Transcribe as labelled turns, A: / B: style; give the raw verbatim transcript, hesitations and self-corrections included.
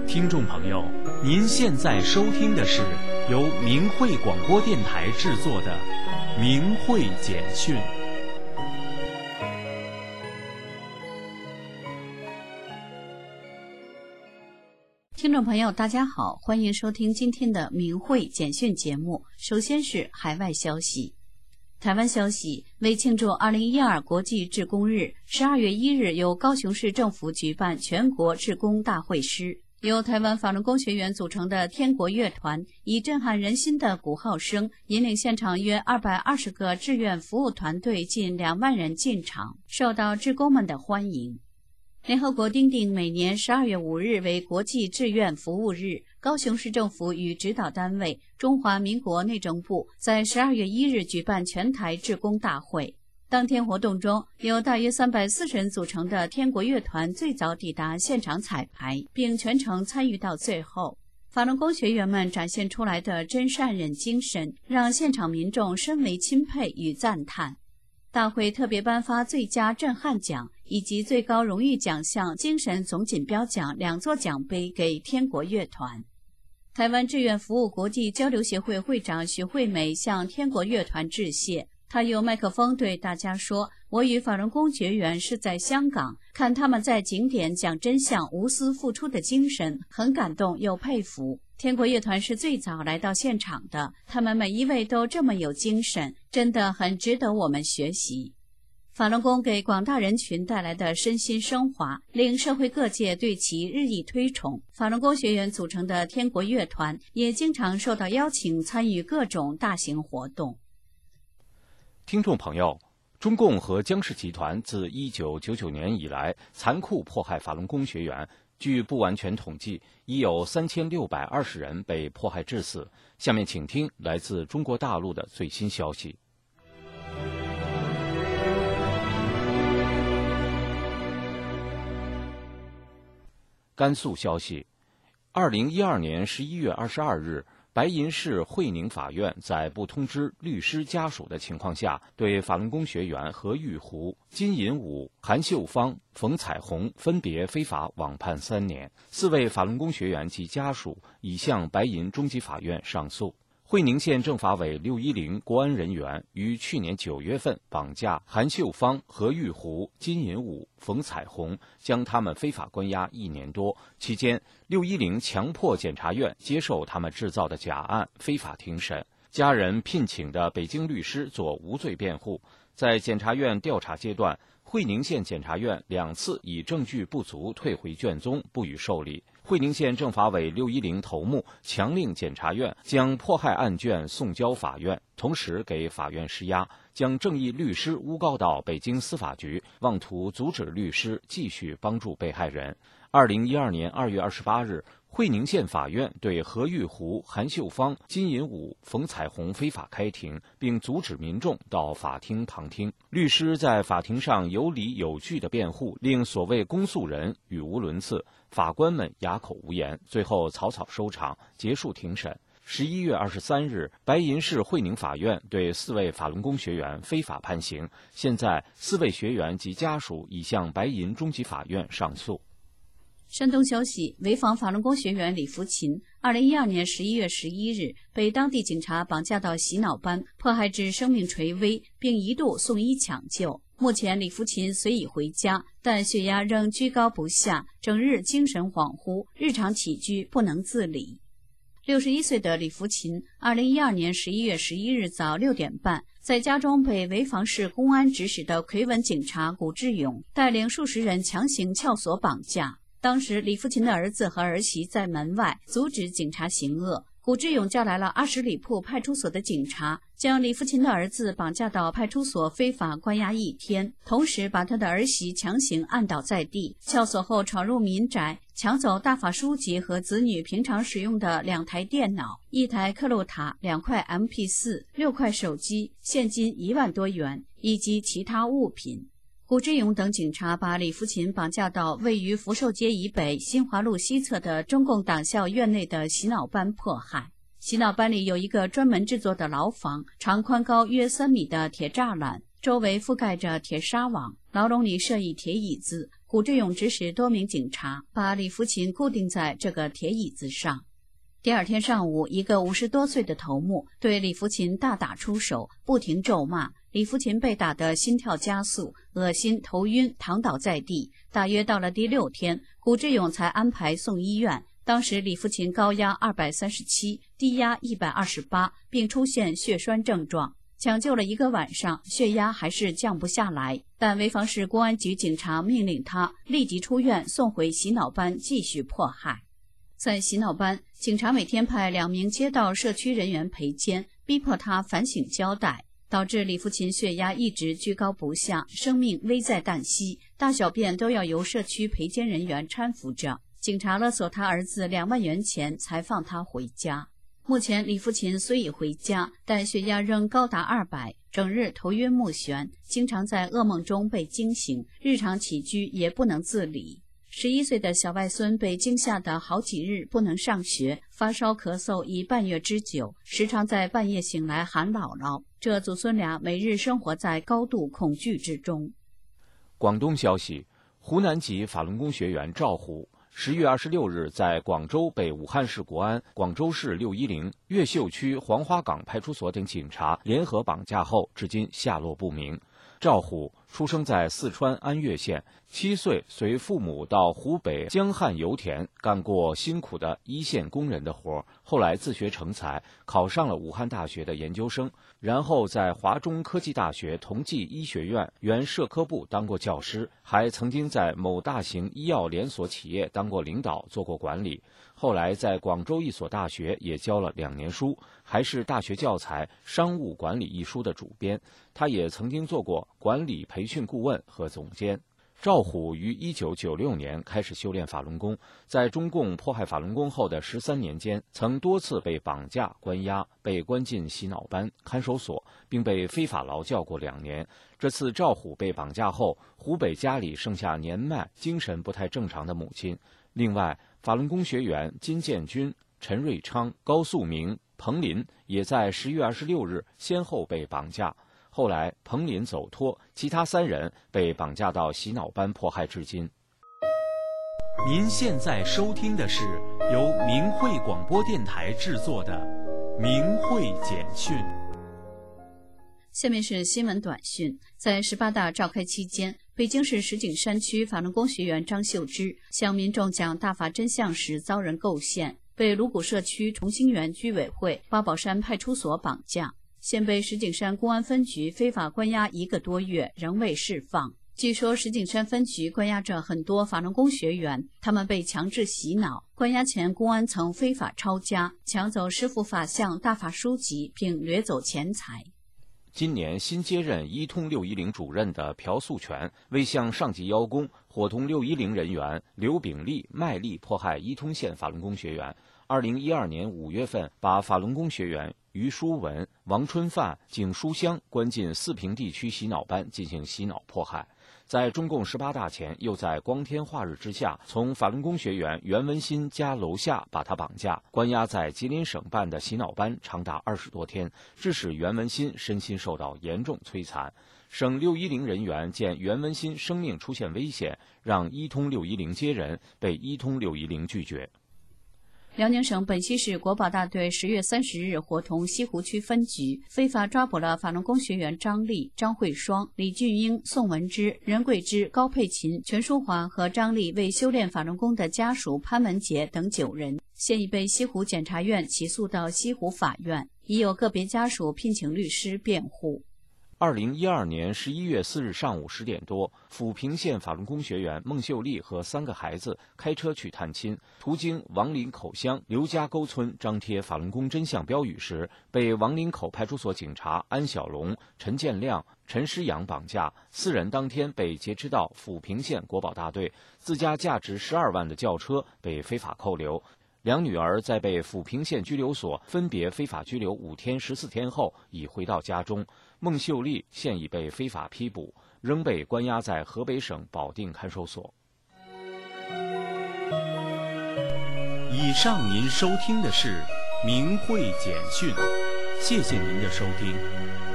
A: 听众朋友，您现在收听的是由明慧广播电台制作的《明慧简讯》。
B: 听众朋友，大家好，欢迎收听今天的明慧简讯节目。首先是海外消息。台湾消息，为庆祝二零一二国际志工日，十二月一日由高雄市政府举办全国志工大会师。由台湾法轮功学员组成的天国乐团，以震撼人心的鼓号声，引领现场约二百二十个志愿服务团队近两万人进场，受到志工们的欢迎。联合国订定每年十二月五日为国际志愿服务日，高雄市政府与指导单位中华民国内政部在十二月一日举办全台志工大会。当天活动中，由大约三百四十人组成的天国乐团最早抵达现场彩排，并全程参与到最后。法轮功学员们展现出来的真善忍精神，让现场民众深为钦佩与赞叹。大会特别颁发最佳震撼奖以及最高荣誉奖项精神总锦标奖两座奖杯给天国乐团。台湾志愿服务国际交流协会会长许惠美向天国乐团致谢。他用麦克风对大家说，我与法轮功学员是在香港，看他们在景点讲真相无私付出的精神，很感动又佩服。天国乐团是最早来到现场的，他们每一位都这么有精神，真的很值得我们学习。法轮功给广大人群带来的身心升华，令社会各界对其日益推崇。法轮功学员组成的天国乐团也经常受到邀请参与各种大型活动。
A: 听众朋友，中共和江氏集团自一九九九年以来残酷迫害法轮功学员，据不完全统计，已有三千六百二十人被迫害致死。下面请听来自中国大陆的最新消息。甘肃消息，二零一二年十一月二十二日，白银市会宁法院在不通知律师家属的情况下，对法轮功学员何玉湖、金银武、韩秀芳、冯彩虹分别非法网判三年。四位法轮功学员及家属已向白银中级法院上诉。会宁县政法委六一零国安人员于去年九月份绑架韩秀芳、何玉湖、金银武、冯彩虹，将他们非法关押一年多。期间，六一零强迫检察院接受他们制造的假案，非法庭审。家人聘请的北京律师做无罪辩护。在检察院调查阶段，会宁县检察院两次以证据不足退回卷宗，不予受理。会宁县政法委六一零头目强令检察院将迫害案卷送交法院，同时给法院施压，将正义律师诬告到北京司法局，妄图阻止律师继续帮助被害人。二零一二年二月二十八日，会宁县法院对何玉湖、韩秀芳、金银武、冯彩虹非法开庭，并阻止民众到法庭旁听。律师在法庭上有理有据的辩护，令所谓公诉人语无伦次，法官们哑口无言，最后草草收场，结束庭审。十一月二十三日，白银市会宁法院对四位法轮功学员非法判刑。现在，四位学员及家属已向白银中级法院上诉。
B: 山东消息，潍坊法轮功学员李福琴，二零一二年十一月十一日被当地警察绑架到洗脑班，迫害至生命垂危，并一度送医抢救。目前李福琴虽已回家，但血压仍居高不下，整日精神恍惚，日常起居不能自理。六十一岁的李福琴，二零一二年十一月十一日早六点半，在家中被潍坊市公安指使的魁梧警察古志勇带领数十人强行撬锁绑架。当时李福琴的儿子和儿媳在门外阻止警察行恶，古志勇叫来了二十里铺派出所的警察，将李福琴的儿子绑架到派出所非法关押一天，同时把他的儿媳强行按倒在地。撬锁后闯入民宅，抢走大法书籍和子女平常使用的两台电脑、一台克鲁塔、两块 M P 四、六块手机、现金一万多元以及其他物品。古志勇等警察把李福琴绑架到位于福寿街以北新华路西侧的中共党校院内的洗脑班迫害。洗脑班里有一个专门制作的牢房，长宽高约三米的铁栅栏，周围覆盖着铁纱网， 牢笼里设一铁椅子，古志勇指使多名警察把李福勤固定在这个铁椅子上。第二天上午，一个五十多岁的头目对李福勤大打出手，不停咒骂。李福勤被打得心跳加速，恶心、头晕，躺倒在地。大约到了第六天，古志勇才安排送医院。当时李福勤高压二百三十七，低压一百二十八，并出现血栓症状。抢救了一个晚上，血压还是降不下来，但潍坊市公安局警察命令他立即出院，送回洗脑班继续迫害。在洗脑班，警察每天派两名街道社区人员陪监，逼迫他反省交代，导致李福勤血压一直居高不下，生命危在旦夕，大小便都要由社区陪监人员搀扶着。警察勒索他儿子两万元钱才放他回家。目前李福勤虽已回家，但血压仍高达二百，整日头晕目眩，经常在噩梦中被惊醒，日常起居也不能自理。十一岁的小外孙被惊吓得好几日不能上学，发烧咳嗽已半月之久，时常在半夜醒来喊姥姥。这祖孙俩每日生活在高度恐惧之中。
A: 广东消息，湖南籍法轮功学员赵虎十月二十六日在广州被武汉市国安、广州市六一零、越秀区黄花岗派出所等警察联合绑架后，至今下落不明。赵虎出生在四川安岳县，七岁随父母到湖北江汉油田干过辛苦的一线工人的活，后来自学成才，考上了武汉大学的研究生，然后在华中科技大学同济医学院原社科部当过教师，还曾经在某大型医药连锁企业当过领导，做过管理。后来在广州一所大学也教了两年书，还是大学教材《商务管理》一书的主编。他也曾经做过管理培训顾问和总监。赵虎于一九九六年开始修炼法轮功，在中共迫害法轮功后的十三年间，曾多次被绑架、关押，被关进洗脑班、看守所，并被非法劳教过两年。这次赵虎被绑架后，湖北家里剩下年迈、精神不太正常的母亲。另外，法轮功学员金建军、陈瑞昌、高素明、彭林也在十月二十六日先后被绑架。后来彭林走脱，其他三人被绑架到洗脑班迫害至今。
C: 您现在收听的是由明慧广播电台制作的《明慧简讯》。
B: 下面是新闻短讯。在十八大召开期间，北京市石景山区法轮功学员张秀芝向民众讲大法真相时遭人构陷，被鲁谷社区同心园居委会八宝山派出所绑架，现被石景山公安分局非法关押一个多月，仍未释放。据说石景山分局关押着很多法轮功学员，他们被强制洗脑。关押前，公安曾非法抄家，抢走师父法像、大法书籍，并掠走钱财。
A: 今年新接任一通六一零主任的朴素全为向上级邀功，伙同六一零人员刘炳立卖力迫害一通县法轮功学员。二零一二年五月份，把法轮功学员于书文、王春范、景书香关进四平地区洗脑班进行洗脑迫害。在中共十八大前，又在光天化日之下，从法轮功学员袁文新家楼下把他绑架，关押在吉林省办的洗脑班长达二十多天，致使袁文新身心受到严重摧残。省六一零人员见袁文新生命出现危险，让一通六一零接人，被一通六一零拒绝。
B: 辽宁省本溪市国保大队十月三十日伙同西湖区分局非法抓捕了法轮功学员张丽、张慧双、李俊英、宋文之、任桂芝、高佩琴、全淑华和张丽为修炼法轮功的家属潘文杰等九人，现已被西湖检察院起诉到西湖法院，已有个别家属聘请律师辩护。
A: 二零一二年十一月四日上午十点多，抚平县法轮功学员孟秀丽和三个孩子开车去探亲，途经王林口乡刘家沟村张贴法轮功真相标语时，被王林口派出所警察安小龙、陈建亮、陈诗阳绑架，四人当天被劫持到抚平县国保大队，自家价值十二万的轿车被非法扣留。两女儿在被抚平县拘留所分别非法拘留五天、十四天后，已回到家中。孟秀丽现已被非法批捕，仍被关押在河北省保定看守所。
C: 以上您收听的是明慧简讯，谢谢您的收听。